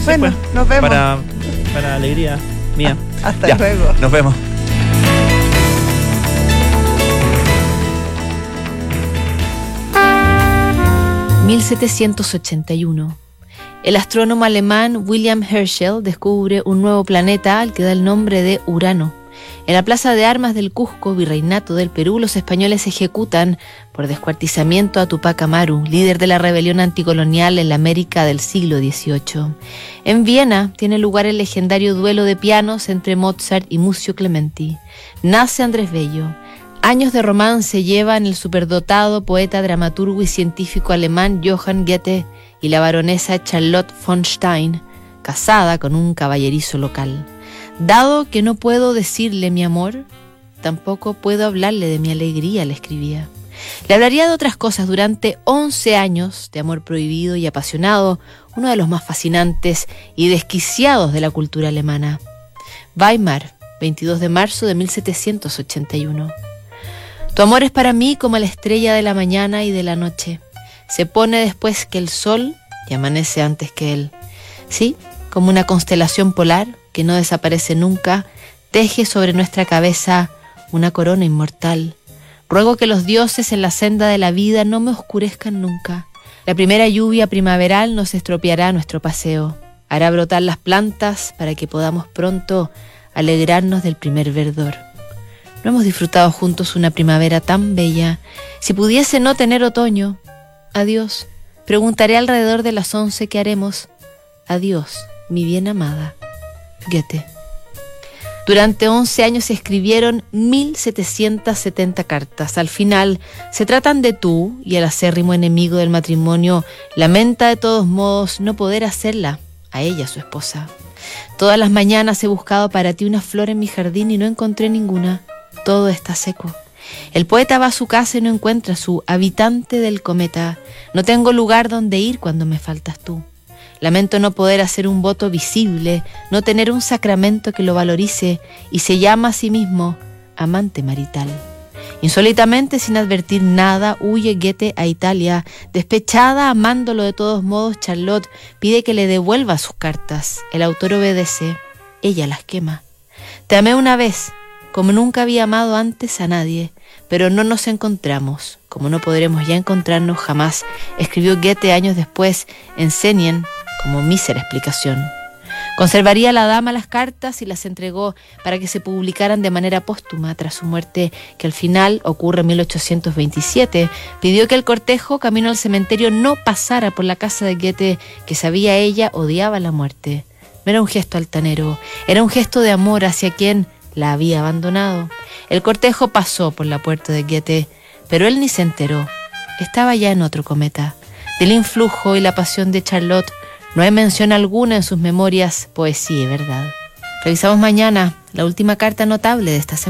Bueno, pues, nos vemos. Para alegría mía. Hasta Ya, luego. Nos vemos. ...1781... El astrónomo alemán William Herschel descubre un nuevo planeta al que da el nombre de Urano. En la plaza de armas del Cusco, virreinato del Perú, los españoles ejecutan por descuartizamiento a Tupac Amaru, líder de la rebelión anticolonial en la América del siglo XVIII. En Viena tiene lugar el legendario duelo de pianos entre Mozart y Muzio Clementi. Nace Andrés Bello. Años de romance llevan el superdotado poeta, dramaturgo y científico alemán Johann Goethe y la baronesa Charlotte von Stein, casada con un caballerizo local. Dado que no puedo decirle mi amor, tampoco puedo hablarle de mi alegría, le escribía. Le hablaría de otras cosas durante 11 años de amor prohibido y apasionado, uno de los más fascinantes y desquiciados de la cultura alemana. Weimar, 22 de marzo de 1781. Tu amor es para mí como la estrella de la mañana y de la noche. Se pone después que el sol y amanece antes que él. Sí, como una constelación polar que no desaparece nunca, teje sobre nuestra cabeza una corona inmortal. Ruego que los dioses en la senda de la vida no me oscurezcan nunca. La primera lluvia primaveral nos estropeará nuestro paseo. Hará brotar las plantas para que podamos pronto alegrarnos del primer verdor. No hemos disfrutado juntos una primavera tan bella. Si pudiese no tener otoño, adiós. Preguntaré alrededor de las 11 qué haremos. Adiós, mi bien amada. Goethe. Durante 11 años se escribieron 1770 cartas. Al final se tratan de tú, y el acérrimo enemigo del matrimonio lamenta de todos modos no poder hacerla, a ella su esposa. Todas las mañanas he buscado para ti una flor en mi jardín y no encontré ninguna. Todo está seco. El poeta va a su casa y no encuentra su habitante del cometa. No tengo lugar donde ir cuando me faltas tú. Lamento no poder hacer un voto visible, no tener un sacramento que lo valorice, y se llama a sí mismo amante marital. Insólitamente, sin advertir nada, huye Goethe a Italia. Despechada, amándolo de todos modos, Charlotte pide que le devuelva sus cartas. El autor obedece, ella las quema. Te amé una vez, como nunca había amado antes a nadie, pero no nos encontramos, como no podremos ya encontrarnos jamás, escribió Goethe años después en Senien, como mísera explicación. Conservaría la dama las cartas y las entregó para que se publicaran de manera póstuma tras su muerte, que al final ocurre en 1827. Pidió que el cortejo camino al cementerio no pasara por la casa de Goethe, que sabía ella odiaba la muerte. No era un gesto altanero, era un gesto de amor hacia quien la había abandonado. El cortejo pasó por la puerta de Goethe, pero él ni se enteró. Estaba ya en otro cometa. Del influjo y la pasión de Charlotte no hay mención alguna en sus memorias, poesía y verdad. Revisamos mañana la última carta notable de esta semana.